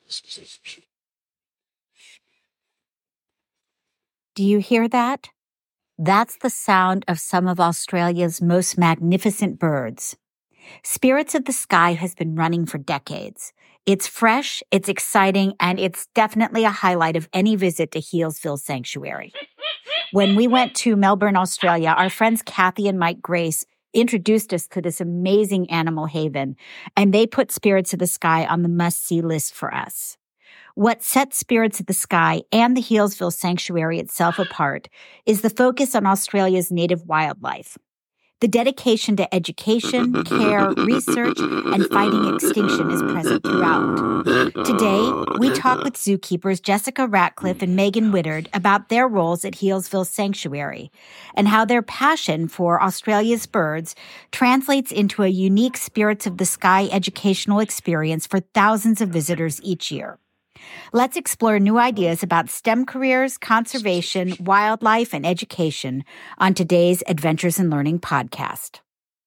Do you hear that? That's the sound of some of Australia's most magnificent birds. Spirits of the Sky has been running for decades. It's fresh, it's exciting, and it's definitely a highlight of any visit to Healesville Sanctuary. When we went to Melbourne, Australia, our friends Kathy and Mike Grace introduced us to this amazing animal haven, and they put Spirits of the Sky on the must-see list for us. What sets Spirits of the Sky and the Healesville Sanctuary itself apart is the focus on Australia's native wildlife. The dedication to education, care, research, and fighting extinction is present throughout. Today, we talk with zookeepers Jessica Ratcliffe and Megan Wittard about their roles at Healesville Sanctuary and how their passion for Australia's birds translates into a unique Spirits of the Sky educational experience for thousands of visitors each year. Let's explore new ideas about STEM careers, conservation, wildlife, and education on today's Adventures in Learning podcast.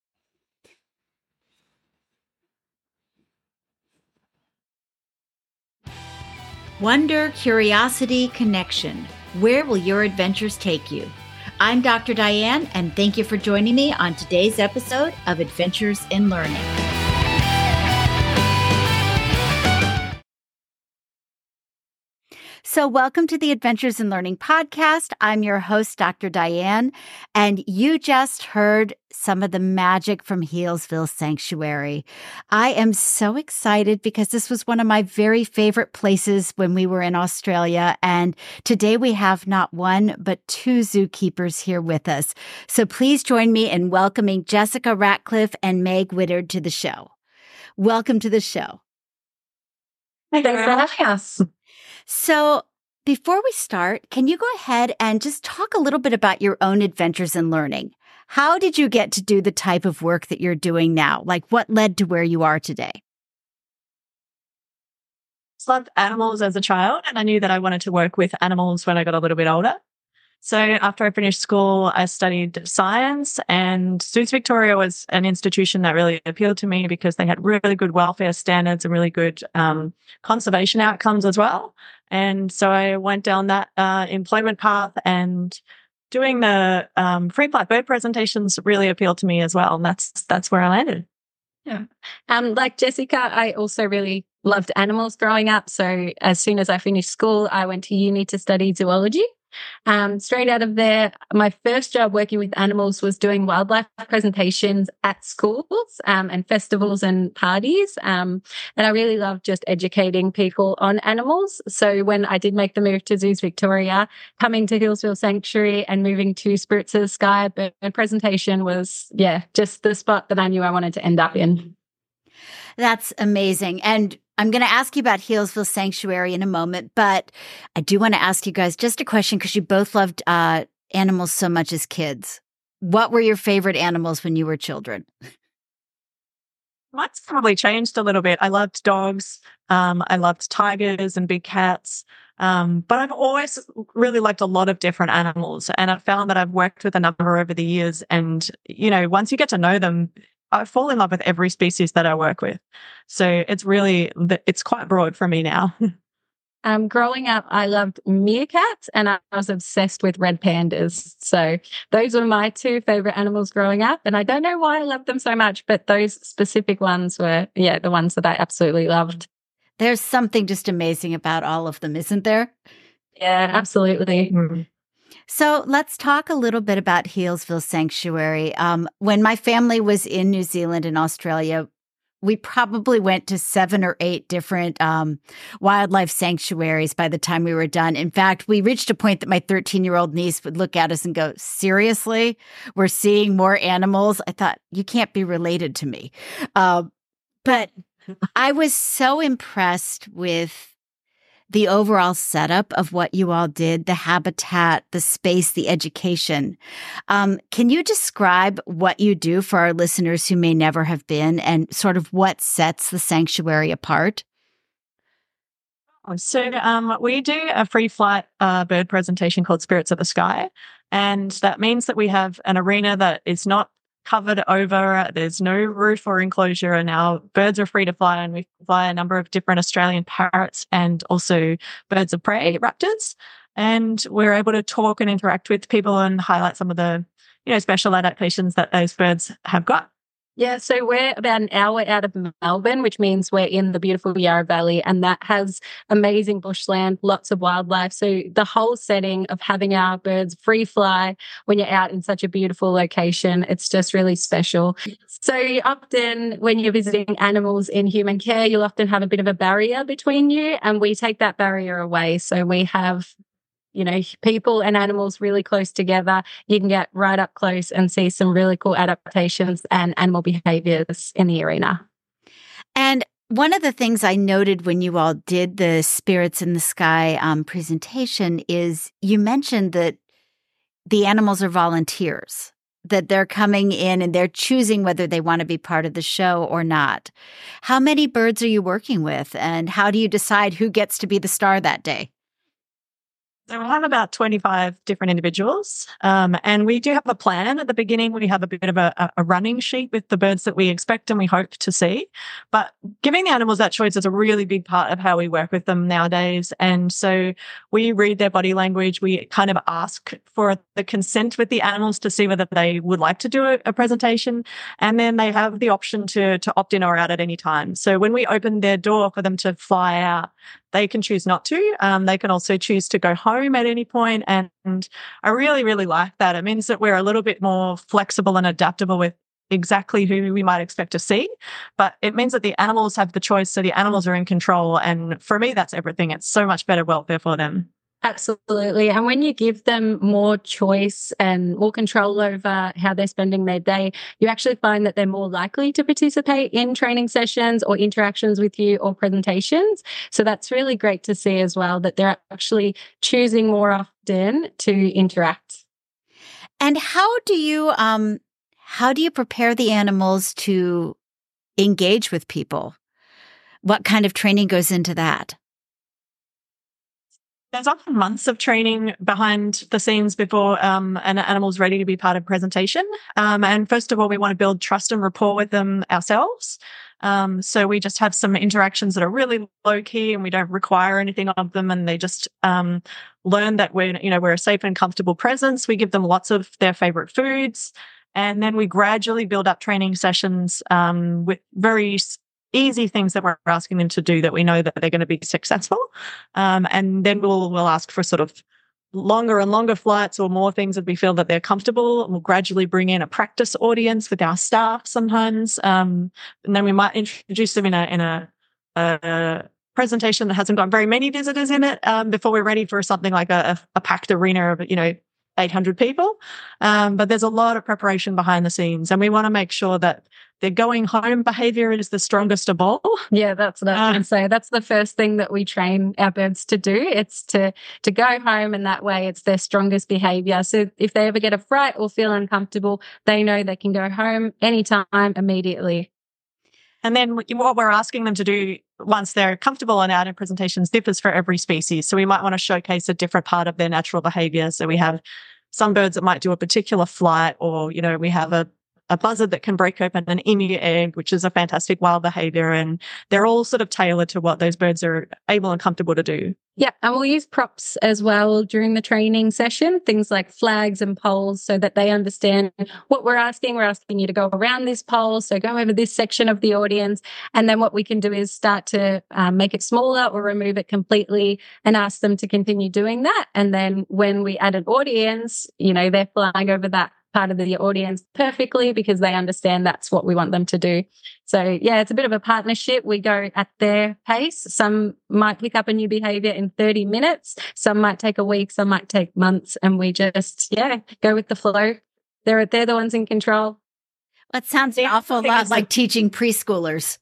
Wonder, curiosity, connection. Where will your adventures take you? I'm Dr. Diane, and thank you for joining me on today's episode of Adventures in Learning. So welcome to the Adventures in Learning podcast. I'm your host, Dr. Diane, and you just heard some of the magic from Healesville Sanctuary. I am so excited because this was one of my very favorite places when we were in Australia, and today we have not one, but two zookeepers here with us. So please join me in welcoming Jessica Ratcliffe and Meg Wittard to the show. Welcome to the show. Thanks for having us. So before we start, can you go ahead and just talk a little bit about your own adventures in learning? How did you get to do the type of work that you're doing now? Like what led to where you are today? I loved animals as a child, and I knew that I wanted to work with animals when I got a little bit older. So after I finished school, I studied science, and Zoos Victoria was an institution that really appealed to me because they had really good welfare standards and really good conservation outcomes as well. And so I went down that employment path, and doing the free flight bird presentations really appealed to me as well. And that's where I landed. Yeah. Like Jessica, I also really loved animals growing up. So as soon as I finished school, I went to uni to study zoology. Straight out of there, my first job working with animals was doing wildlife presentations at schools and festivals and parties. And I really loved just educating people on animals. So when I did make the move to Zoos Victoria, coming to Healesville Sanctuary and moving to Spirits of the Sky bird presentation was, just the spot that I knew I wanted to end up in. That's amazing. And I'm going to ask you about Healesville Sanctuary in a moment, but I do want to ask you guys just a question because you both loved animals so much as kids. What were your favorite animals when you were children? Mine's probably changed a little bit. I loved dogs. I loved tigers and big cats. But I've always really liked a lot of different animals, and I've found that I've worked with a number over the years. And, once you get to know them, I fall in love with every species that I work with. So it's quite broad for me now. Growing up, I loved meerkats and I was obsessed with red pandas. So those were my two favorite animals growing up. And I don't know why I loved them so much, but those specific ones were, the ones that I absolutely loved. There's something just amazing about all of them, isn't there? Yeah, absolutely. Mm-hmm. So let's talk a little bit about Healesville Sanctuary. When my family was in New Zealand and Australia, we probably went to 7 or 8 different wildlife sanctuaries by the time we were done. In fact, we reached a point that my 13-year-old niece would look at us and go, seriously, we're seeing more animals? I thought, you can't be related to me. But I was so impressed with the overall setup of what you all did, the habitat, the space, the education. Can you describe what you do for our listeners who may never have been and sort of what sets the sanctuary apart? So we do a free flight bird presentation called Spirits of the Sky. And that means that we have an arena that is not covered over. There's no roof or enclosure, and our birds are free to fly. And we fly a number of different Australian parrots and also birds of prey, raptors. And we're able to talk and interact with people and highlight some of the, special adaptations that those birds have got. Yeah, so we're about an hour out of Melbourne, which means we're in the beautiful Yarra Valley, and that has amazing bushland, lots of wildlife. So the whole setting of having our birds free fly when you're out in such a beautiful location, it's just really special. So often when you're visiting animals in human care, you'll often have a bit of a barrier between you, and we take that barrier away. So we have people and animals really close together. You can get right up close and see some really cool adaptations and animal behaviors in the arena. And one of the things I noted when you all did the Spirits in the Sky presentation is you mentioned that the animals are volunteers, that they're coming in and they're choosing whether they want to be part of the show or not. How many birds are you working with, and how do you decide who gets to be the star that day? So we have about 25 different individuals, and we do have a plan. At the beginning, we have a bit of a running sheet with the birds that we expect and we hope to see. But giving the animals that choice is a really big part of how we work with them nowadays. And so we read their body language. We kind of ask for the consent with the animals to see whether they would like to do a presentation. And then they have the option to opt in or out at any time. So when we open their door for them to fly out, they can choose not to. They can also choose to go home at any point. And I really, really like that. It means that we're a little bit more flexible and adaptable with exactly who we might expect to see. But it means that the animals have the choice. So the animals are in control. And for me, that's everything. It's so much better welfare for them. Absolutely. And when you give them more choice and more control over how they're spending their day, you actually find that they're more likely to participate in training sessions or interactions with you or presentations. So that's really great to see as well, that they're actually choosing more often to interact. And how do you prepare the animals to engage with people? What kind of training goes into that? There's often months of training behind the scenes before an animal's ready to be part of presentation. And first of all, we want to build trust and rapport with them ourselves. So we just have some interactions that are really low key and we don't require anything of them. And they just learn that we're a safe and comfortable presence. We give them lots of their favorite foods. And then we gradually build up training sessions with very easy things that we're asking them to do that we know that they're going to be successful. And then we'll ask for sort of longer and longer flights or more things that we feel that they're comfortable. And we'll gradually bring in a practice audience with our staff sometimes. And then we might introduce them in a presentation that hasn't got very many visitors in it before we're ready for something like a packed arena of, 800 people. But there's a lot of preparation behind the scenes, and we want to make sure that their going home behavior is the strongest of all. Yeah, that's what I was going to say. That's the first thing that we train our birds to do. It's to go home, and that way it's their strongest behavior. So if they ever get a fright or feel uncomfortable, they know they can go home anytime, immediately. And then what we're asking them to do once they're comfortable and out in presentations differs for every species. So we might want to showcase a different part of their natural behavior. So we have some birds that might do a particular flight, or, we have a buzzard that can break open an emu egg, which is a fantastic wild behavior. And they're all sort of tailored to what those birds are able and comfortable to do. Yeah, and we'll use props as well during the training session, things like flags and poles, so that they understand what we're asking. We're asking you to go around this pole, so go over this section of the audience. And then what we can do is start to make it smaller or remove it completely and ask them to continue doing that. And then when we add an audience, they're flying over that part of the audience perfectly because they understand that's what we want them to do. So yeah, it's a bit of a partnership. We go at their pace. Some might pick up a new behavior in 30 minutes. Some might take a week. Some might take months. And we just, go with the flow. They're the ones in control. That sounds an awful lot like teaching preschoolers.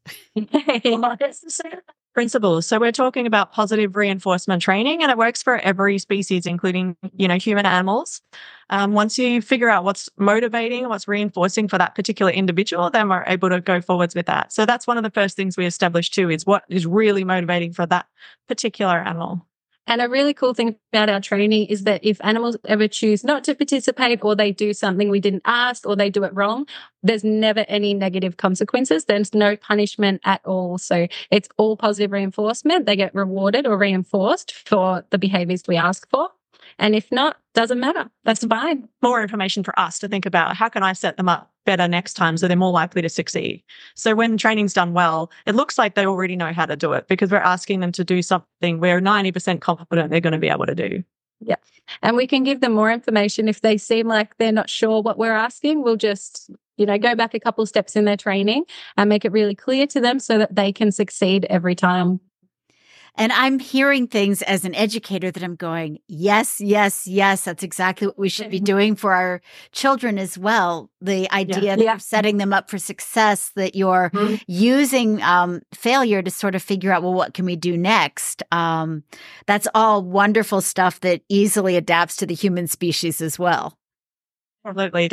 Principles. So we're talking about positive reinforcement training, and it works for every species, including, human animals. Once you figure out what's motivating, what's reinforcing for that particular individual, then we're able to go forwards with that. So that's one of the first things we establish too, is what is really motivating for that particular animal. And a really cool thing about our training is that if animals ever choose not to participate, or they do something we didn't ask, or they do it wrong, there's never any negative consequences. There's no punishment at all. So it's all positive reinforcement. They get rewarded or reinforced for the behaviors we ask for. And if not, doesn't matter. That's fine. More information for us to think about. How can I set them up better next time so they're more likely to succeed? So when training's done well, it looks like they already know how to do it because we're asking them to do something we're 90% confident they're going to be able to do. Yeah. And we can give them more information if they seem like they're not sure what we're asking. We'll just, go back a couple of steps in their training and make it really clear to them so that they can succeed every time. And I'm hearing things as an educator that I'm going, yes, yes, yes. That's exactly what we should be doing for our children as well. The idea that you're setting them up for success, that you're using failure to sort of figure out, well, what can we do next? That's all wonderful stuff that easily adapts to the human species as well. Absolutely.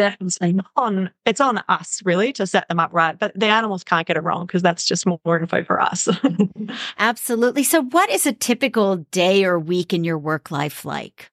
It's on us really to set them up right, but the animals can't get it wrong because that's just more info for us. Absolutely. So what is a typical day or week in your work life like?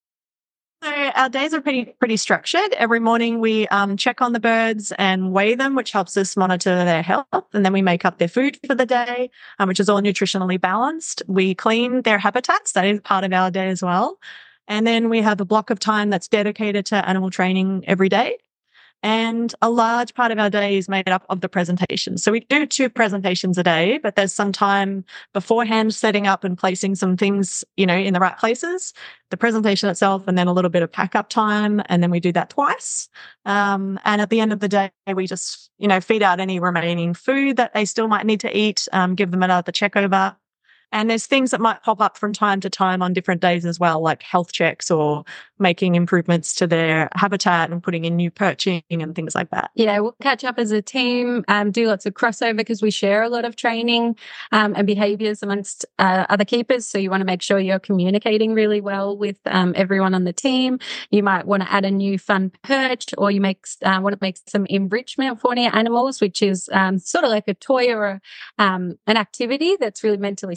So our days are pretty structured. Every morning we check on the birds and weigh them, which helps us monitor their health. And then we make up their food for the day, which is all nutritionally balanced. We clean their habitats. That is part of our day as well. And then we have a block of time that's dedicated to animal training every day. And a large part of our day is made up of the presentation. So we do 2 presentations a day, but there's some time beforehand setting up and placing some things, in the right places, the presentation itself, and then a little bit of pack up time. And then we do that twice. And at the end of the day, we just, feed out any remaining food that they still might need to eat, give them another check over. And there's things that might pop up from time to time on different days as well, like health checks or making improvements to their habitat and putting in new perching and things like that. Yeah, we'll catch up as a team, do lots of crossover because we share a lot of training and behaviors amongst other keepers. So you want to make sure you're communicating really well with everyone on the team. You might want to add a new fun perch, or you want to make some enrichment for your animals, which is sort of like a toy or an activity that's really mentally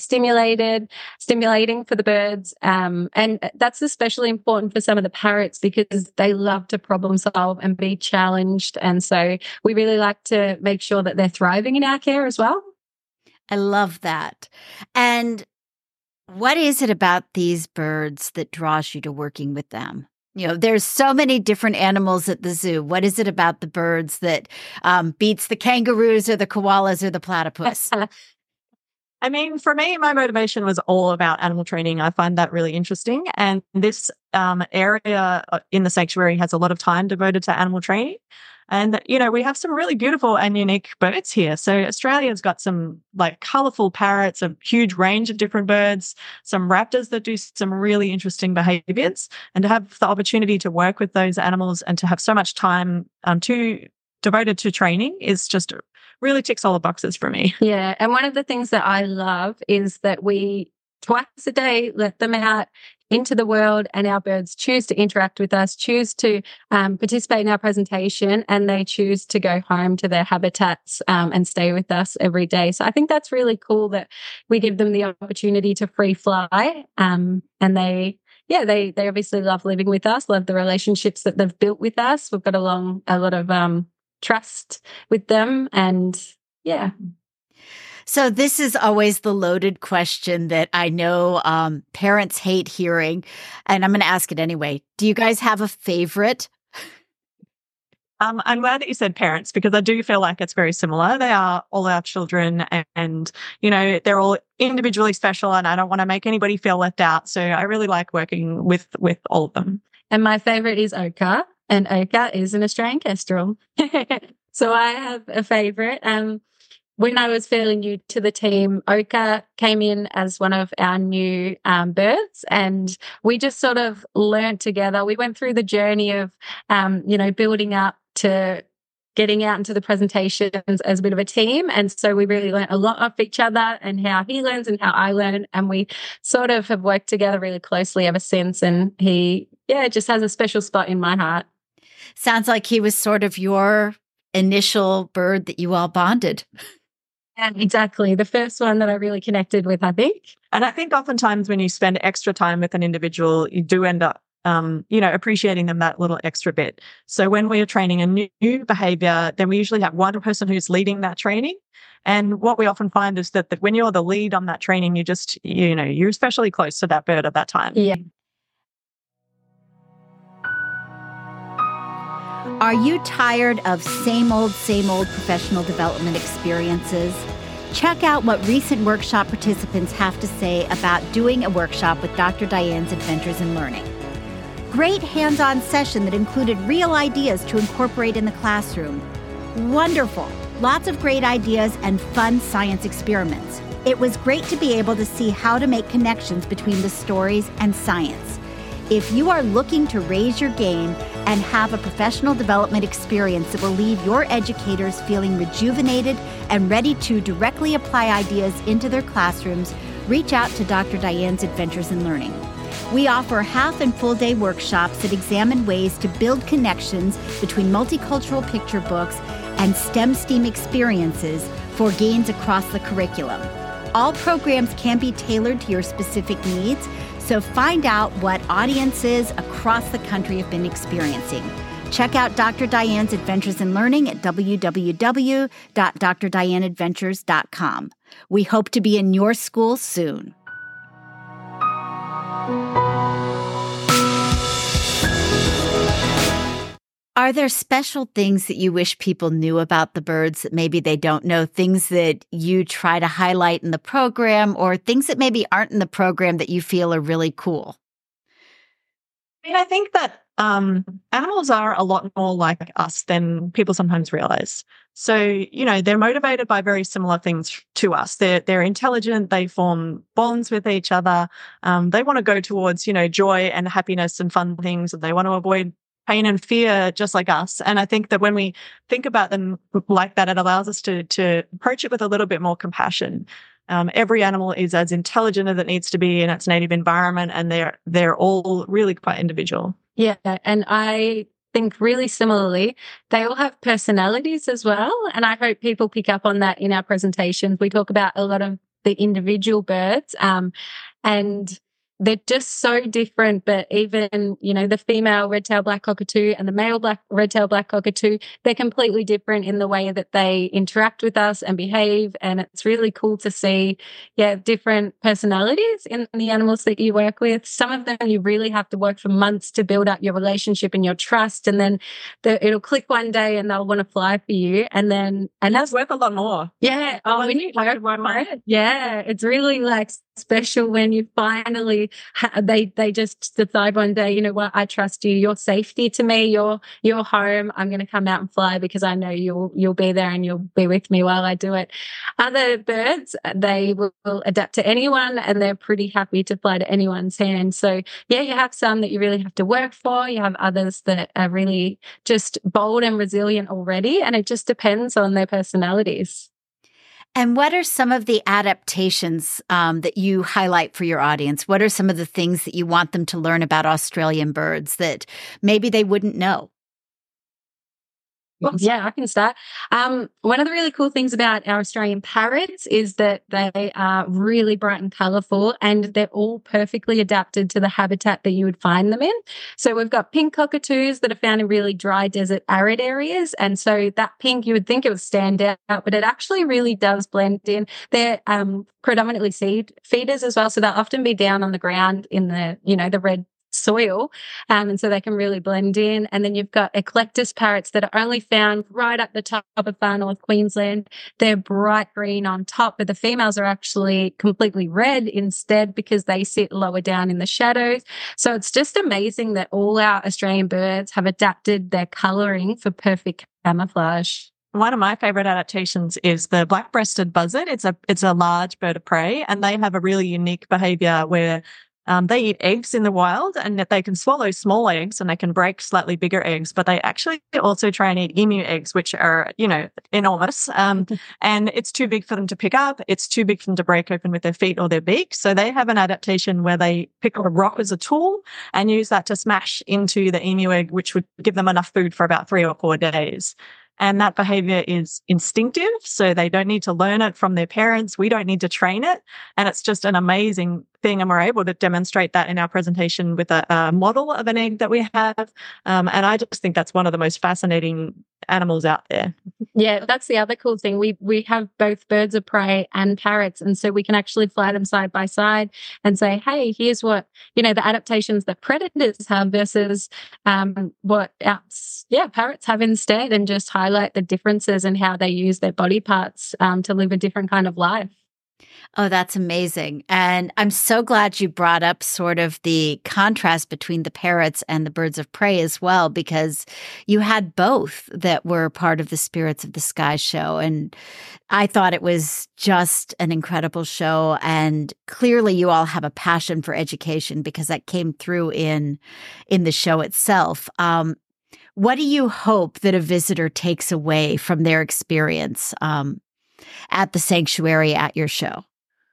stimulating for the birds. And that's especially important for some of the parrots because they love to problem solve and be challenged. And so we really like to make sure that they're thriving in our care as well. I love that. And what is it about these birds that draws you to working with them? There's so many different animals at the zoo. What is it about the birds that beats the kangaroos or the koalas or the platypus? I mean, for me, my motivation was all about animal training. I find that really interesting. And this area in the sanctuary has a lot of time devoted to animal training. And, we have some really beautiful and unique birds here. So Australia's got some colorful parrots, a huge range of different birds, some raptors that do some really interesting behaviors. And to have the opportunity to work with those animals and to have so much time devoted to training is just really ticks all the boxes for me. Yeah. And one of the things that I love is that we twice a day let them out into the world and our birds choose to interact with us, choose to participate in our presentation, and they choose to go home to their habitats and stay with us every day. So I think that's really cool that we give them the opportunity to free fly. And they obviously love living with us, love the relationships that they've built with us. We've got a lot of trust with them, and yeah. So this is always the loaded question that I know parents hate hearing, and I'm going to ask it anyway. Do you guys have a favorite? I'm glad that you said parents because I do feel like it's very similar. They are all our children and they're all individually special, and I don't want to make anybody feel left out. So I really like working with all of them. And my favorite is Oka. And Oka is an Australian kestrel. So I have a favorite. When I was fairly new to the team, Oka came in as one of our new birds, and we just sort of learned together. We went through the journey of, building up to getting out into the presentations as a bit of a team. And so we really learned a lot of each other and how he learns and how I learn. And we sort of have worked together really closely ever since. And he, just has a special spot in my heart. Sounds like he was sort of your initial bird that you all bonded. exactly. The first one that I really connected with, I think. And I think oftentimes when you spend extra time with an individual, you do end up, appreciating them that little extra bit. So when we're training a new behavior, then we usually have one person who's leading that training. And what we often find is that when you're the lead on that training, you're especially close to that bird at that time. Yeah. Are you tired of same old professional development experiences? Check out what recent workshop participants have to say about doing a workshop with Dr. Diane's Adventures in Learning. Great hands-on session that included real ideas to incorporate in the classroom. Wonderful. Lots of great ideas and fun science experiments. It was great to be able to see how to make connections between the stories and science. If you are looking to raise your game and have a professional development experience that will leave your educators feeling rejuvenated and ready to directly apply ideas into their classrooms, reach out to Dr. Diane's Adventures in Learning. We offer half and full day workshops that examine ways to build connections between multicultural picture books and STEM experiences for gains across the curriculum. All programs can be tailored to your specific needs, so find out what audiences across the country have been experiencing. Check out Dr. Diane's Adventures in Learning at www.drdianeadventures.com. We hope to be in your school soon. Are there special things that you wish people knew about the birds that maybe they don't know, things that you try to highlight in the program, or things that maybe aren't in the program that you feel are really cool? I think that animals are a lot more like us than people sometimes realize. So, they're motivated by very similar things to us. They're intelligent. They form bonds with each other. They want to go towards, joy and happiness and fun things, and they want to avoid pain and fear just like us. And I think that when we think about them like that, it allows us to approach it with a little bit more compassion. Every animal is as intelligent as it needs to be in its native environment, and they're all really quite individual. Yeah, and I think really similarly, they all have personalities as well. And I hope people pick up on that in our presentations. We talk about a lot of the individual birds, and they're just so different, but even, the female red-tailed black cockatoo and the male red-tailed black cockatoo, they're completely different in the way that they interact with us and behave. And it's really cool to see, different personalities in the animals that you work with. Some of them you really have to work for months to build up your relationship and your trust. And then it'll click one day and they'll want to fly for you. And that's worth a lot more. Yeah. Oh, when you work for it. Yeah. It's really special when you finally they just decide one day, you know what, I trust you, your safety to me, your home, I'm going to come out and fly because I know you'll be there and you'll be with me while I do it. Other birds, they will adapt to anyone and they're pretty happy to fly to anyone's hand. So you have some that you really have to work for. You have others that are really just bold and resilient already, and it just depends on their personalities. And what are some of the adaptations that you highlight for your audience? What are some of the things that you want them to learn about Australian birds that maybe they wouldn't know? Yeah, I can start. One of the really cool things about our Australian parrots is that they are really bright and colourful, and they're all perfectly adapted to the habitat that you would find them in. So we've got pink cockatoos that are found in really dry desert arid areas. And so that pink, you would think it would stand out, but it actually really does blend in. They're predominantly seed feeders as well. So they'll often be down on the ground in the red soil, and so they can really blend in. And then you've got eclectus parrots that are only found right at the top of far north Queensland. They're bright green on top, but the females are actually completely red instead because they sit lower down in the shadows. So it's just amazing that all our Australian birds have adapted their colouring for perfect camouflage. One of my favorite adaptations is the black-breasted buzzard. It's a large bird of prey, and they have a really unique behavior where they eat eggs in the wild, and that they can swallow small eggs and they can break slightly bigger eggs, but they actually also try and eat emu eggs, which are, enormous. And it's too big for them to pick up. It's too big for them to break open with their feet or their beak. So they have an adaptation where they pick up a rock as a tool and use that to smash into the emu egg, which would give them enough food for about 3 or 4 days. And that behavior is instinctive. So they don't need to learn it from their parents. We don't need to train it. And it's just an amazing thing. And we're able to demonstrate that in our presentation with a model of an egg that we have. And I just think that's one of the most fascinating animals out there. Yeah, that's the other cool thing. We have both birds of prey and parrots. And so we can actually fly them side by side and say, hey, here's what, the adaptations that predators have versus what parrots have instead, and just highlight the differences in how they use their body parts to live a different kind of life. Oh, that's amazing. And I'm so glad you brought up sort of the contrast between the parrots and the birds of prey as well, because you had both that were part of the Spirits of the Sky show. And I thought it was just an incredible show. And clearly you all have a passion for education, because that came through in the show itself. What do you hope that a visitor takes away from their experience at the sanctuary at your show?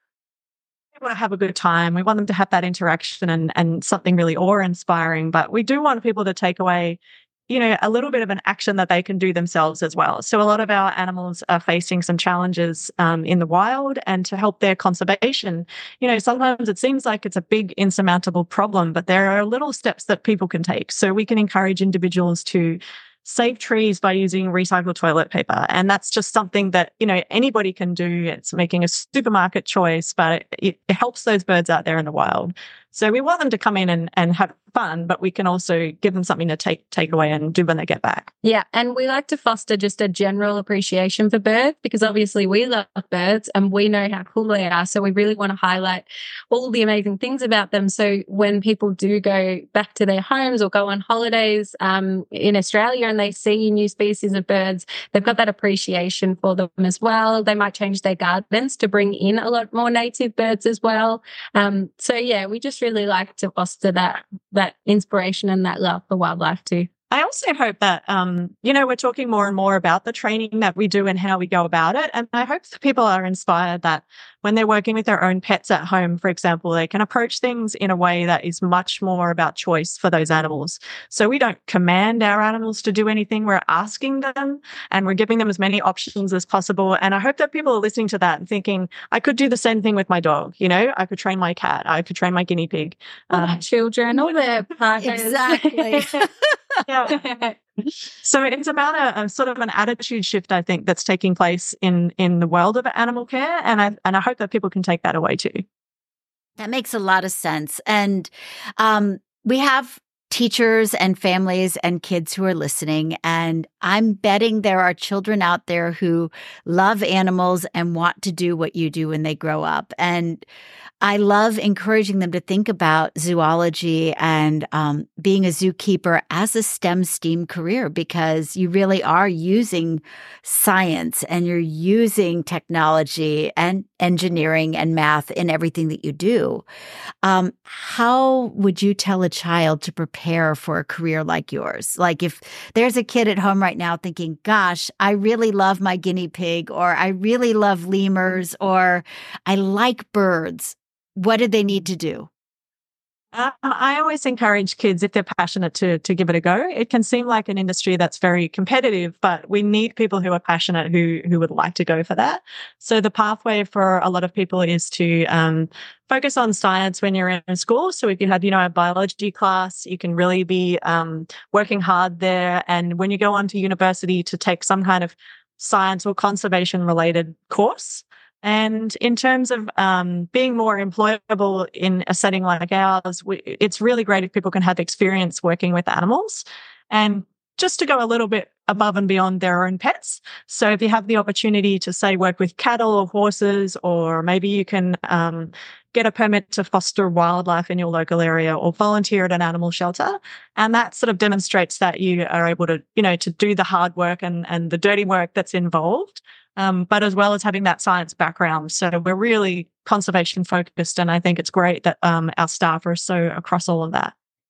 We want to have a good time. We want them to have that interaction and something really awe-inspiring. But we do want people to take away, a little bit of an action that they can do themselves as well. So a lot of our animals are facing some challenges in the wild, and to help their conservation, sometimes it seems like it's a big insurmountable problem, but there are little steps that people can take. So we can encourage individuals to save trees by using recycled toilet paper. And that's just something that, anybody can do. It's making a supermarket choice, but it helps those birds out there in the wild. So we want them to come in and have fun, but we can also give them something to take away and do when they get back. Yeah. And we like to foster just a general appreciation for birds, because obviously we love birds and we know how cool they are. So we really want to highlight all the amazing things about them. So when people do go back to their homes or go on holidays in Australia and they see new species of birds, they've got that appreciation for them as well. They might change their gardens to bring in a lot more native birds as well. So yeah, we just really like to foster that inspiration and that love for wildlife too. I also hope that, we're talking more and more about the training that we do and how we go about it. And I hope that people are inspired that when they're working with their own pets at home, for example, they can approach things in a way that is much more about choice for those animals. So we don't command our animals to do anything. We're asking them, and we're giving them as many options as possible. And I hope that people are listening to that and thinking, I could do the same thing with my dog. I could train my cat. I could train my guinea pig. Children or their partners. Exactly. Yeah. So it's about a sort of an attitude shift, I think, that's taking place in the world of animal care. And I hope that people can take that away too. That makes a lot of sense. And we have teachers and families and kids who are listening, and I'm betting there are children out there who love animals and want to do what you do when they grow up. And I love encouraging them to think about zoology and being a zookeeper as a STEM career, because you really are using science and you're using technology and engineering and math in everything that you do. How would you tell a child to prepare for a career like yours? Like if there's a kid at home right now thinking, gosh, I really love my guinea pig, or I really love lemurs, or I like birds. What do they need to do? I always encourage kids, if they're passionate, to give it a go. It can seem like an industry that's very competitive, but we need people who are passionate, who would like to go for that. So the pathway for a lot of people is to focus on science when you're in school. So if you had, a biology class, you can really be working hard there. And when you go on to university, to take some kind of science or conservation related course. And in terms of being more employable in a setting like ours, it's really great if people can have experience working with animals, and just to go a little bit above and beyond their own pets. So if you have the opportunity to, say, work with cattle or horses, or maybe you can get a permit to foster wildlife in your local area or volunteer at an animal shelter. And that sort of demonstrates that you are able to, to do the hard work and the dirty work that's involved. But as well as having that science background. So we're really conservation focused. And I think it's great that our staff are so across all of that.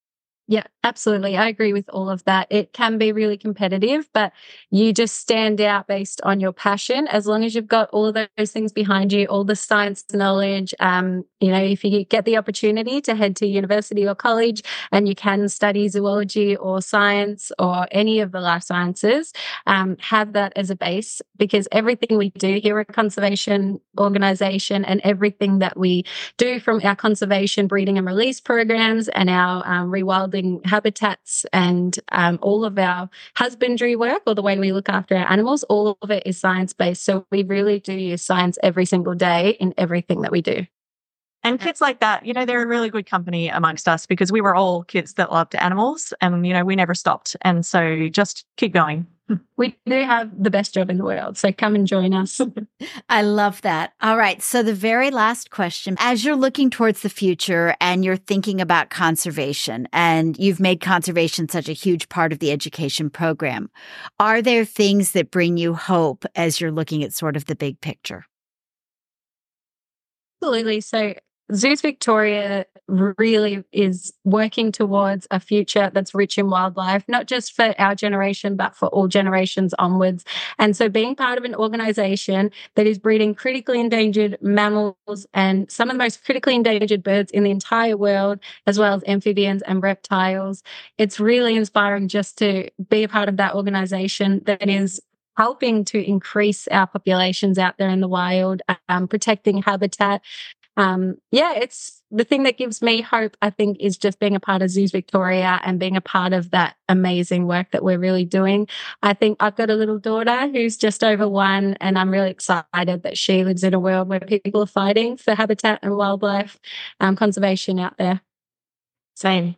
Yeah, absolutely. I agree with all of that. It can be really competitive, but you just stand out based on your passion. As long as you've got all of those things behind you, all the science knowledge, if you get the opportunity to head to university or college and you can study zoology or science or any of the life sciences, have that as a base, because everything we do here at Conservation Organisation and everything that we do from our conservation breeding and release programs and our rewilding habitats and all of our husbandry work, or the way we look after our animals, all of it is science-based. So we really do use science every single day in everything that we do. And kids like that, they're a really good company amongst us, because we were all kids that loved animals and, we never stopped. And so just keep going. We do have the best job in the world, so come and join us. I love that. All right. So the very last question, as you're looking towards the future and you're thinking about conservation, and you've made conservation such a huge part of the education program, are there things that bring you hope as you're looking at sort of the big picture? Absolutely. So Zoos Victoria really is working towards a future that's rich in wildlife, not just for our generation, but for all generations onwards. And so being part of an organisation that is breeding critically endangered mammals and some of the most critically endangered birds in the entire world, as well as amphibians and reptiles, it's really inspiring just to be a part of that organisation that is helping to increase our populations out there in the wild, protecting habitat. It's the thing that gives me hope, I think, is just being a part of Zoos Victoria and being a part of that amazing work that we're really doing. I think I've got a little daughter who's just over 1, and I'm really excited that she lives in a world where people are fighting for habitat and wildlife conservation out there. Same.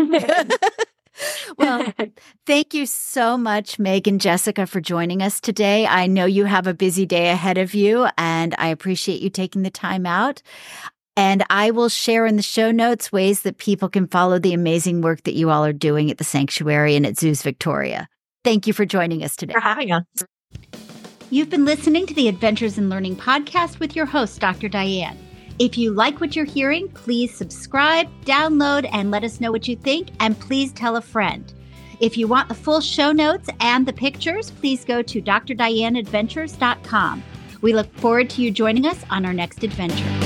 Well, thank you so much, Meg and Jessica, for joining us today. I know you have a busy day ahead of you, and I appreciate you taking the time out. And I will share in the show notes ways that people can follow the amazing work that you all are doing at the sanctuary and at Zoos Victoria. Thank you for joining us today. For having us. You've been listening to the Adventures in Learning podcast with your host, Dr. Diane. If you like what you're hearing, please subscribe, download, and let us know what you think, and please tell a friend. If you want the full show notes and the pictures, please go to drdianeadventures.com. We look forward to you joining us on our next adventure.